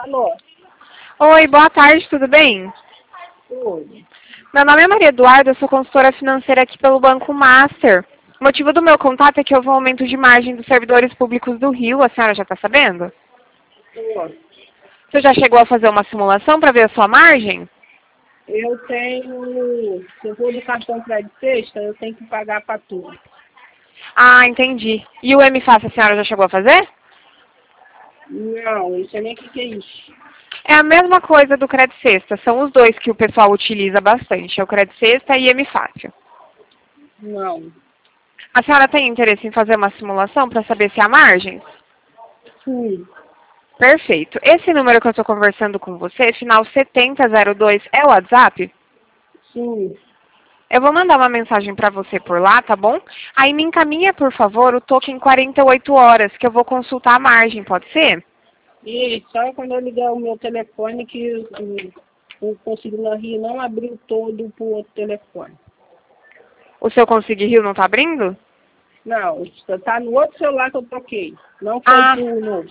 Alô? Oi, boa tarde, tudo bem? Oi. Meu nome é Maria Eduarda, eu sou consultora financeira aqui pelo Banco Master. O motivo do meu contato é que houve um aumento de margem dos servidores públicos do Rio, a senhora já está sabendo? Oi. Você já chegou a fazer uma simulação para ver a sua margem? Eu tenho, se eu vou do cartão crédito sexta, eu tenho que pagar para tudo. Ah, entendi. E o MFAS a senhora já chegou a fazer? Não, não sei nem o que é isso. É a mesma coisa do Credit Sexta, são os dois que o pessoal utiliza bastante, é o Credit Sexta e MFácil. Não. A senhora tem interesse em fazer uma simulação para saber se há margem? Sim. Perfeito. Esse número que eu estou conversando com você, final 7002, é o WhatsApp? Sim. Eu vou mandar uma mensagem para você por lá, tá bom? Aí me encaminha, por favor, o token 48 horas, que eu vou consultar a margem, pode ser? E só quando eu ligar o meu telefone que o Consignor Rio não abriu todo para o outro telefone. O seu Conseguir Rio não tá abrindo? Não, está no outro celular que eu troquei. Não foi Ah, para o novo.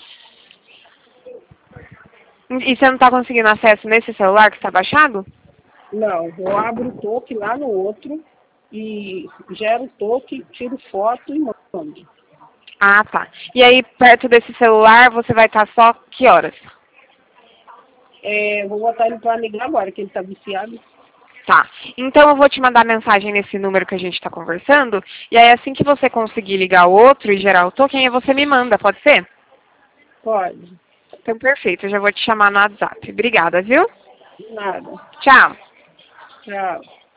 e você não tá conseguindo acesso nesse celular que está baixado? Não, eu abro o toque lá no outro e gero o toque, tiro foto e mando. Ah, tá. E aí, perto desse celular, você vai estar só que horas? Vou botar ele para ligar agora, que ele está viciado. Tá. Então eu vou te mandar mensagem nesse número que a gente está conversando. E aí assim que você conseguir ligar o outro e gerar o token, aí você me manda, pode ser? Pode. Então perfeito, eu já vou te chamar no WhatsApp. Obrigada, viu? Nada. Tchau. Tchau.